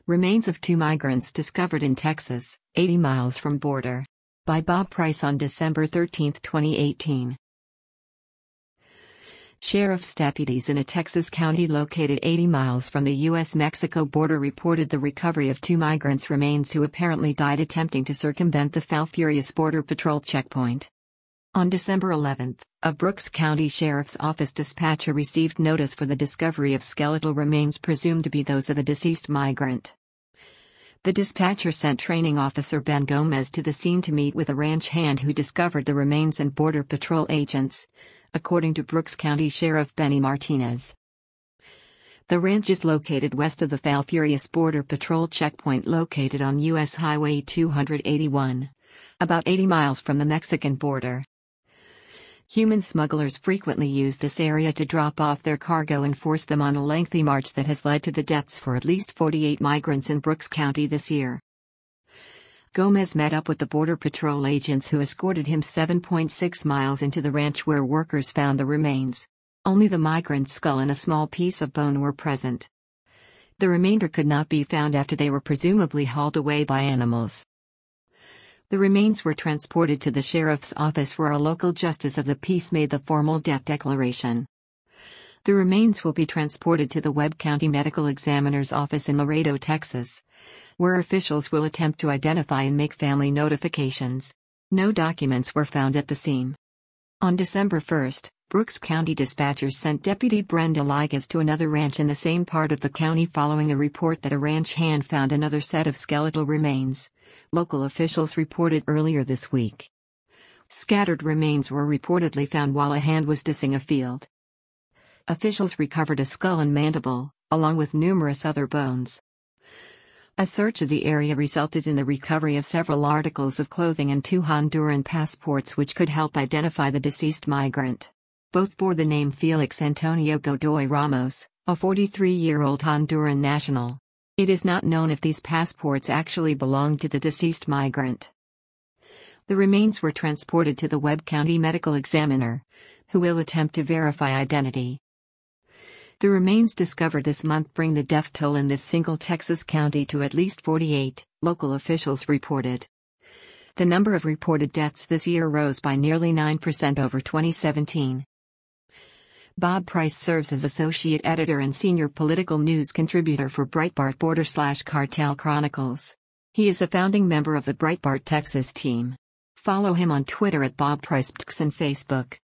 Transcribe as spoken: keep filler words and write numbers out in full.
Remains of two migrants discovered in Texas, eighty miles from border. By Bob Price on December thirteenth, twenty eighteen. Sheriff's deputies in a Texas county located eighty miles from the U S Mexico border reported the recovery of two migrants' remains who apparently died attempting to circumvent the Falfurrias Border Patrol checkpoint. On December eleventh, a Brooks County Sheriff's Office dispatcher received notice for the discovery of skeletal remains presumed to be those of a deceased migrant. The dispatcher sent training officer Ben Gomez to the scene to meet with a ranch hand who discovered the remains and Border Patrol agents, according to Brooks County Sheriff Benny Martinez. The ranch is located west of the Falfurrias Border Patrol checkpoint located on U S Highway two eighty-one, about eighty miles from the Mexican border. Human smugglers frequently use this area to drop off their cargo and force them on a lengthy march that has led to the deaths for at least forty-eight migrants in Brooks County this year. Gomez met up with the Border Patrol agents who escorted him seven point six miles into the ranch where workers found the remains. Only the migrant's skull and a small piece of bone were present. The remainder could not be found after they were presumably hauled away by animals. The remains were transported to the sheriff's office where a local justice of the peace made the formal death declaration. The remains will be transported to the Webb County Medical Examiner's office in Laredo, Texas, where officials will attempt to identify and make family notifications. No documents were found at the scene. On December first, Brooks County dispatchers sent Deputy Brenda Ligas to another ranch in the same part of the county following a report that a ranch hand found another set of skeletal remains, local officials reported earlier this week. Scattered remains were reportedly found while a hand was dissing a field. Officials recovered a skull and mandible, along with numerous other bones. A search of the area resulted in the recovery of several articles of clothing and two Honduran passports which could help identify the deceased migrant. Both bore the name Felix Antonio Godoy Ramos, a forty-three-year-old Honduran national. It is not known if these passports actually belonged to the deceased migrant. The remains were transported to the Webb County Medical Examiner, who will attempt to verify identity. The remains discovered this month bring the death toll in this single Texas county to at least forty-eight, local officials reported. The number of reported deaths this year rose by nearly nine percent over twenty seventeen. Bob Price serves as associate editor and senior political news contributor for Breitbart Border slash Cartel Chronicles. He is a founding member of the Breitbart Texas team. Follow him on Twitter at Bob Price and Facebook.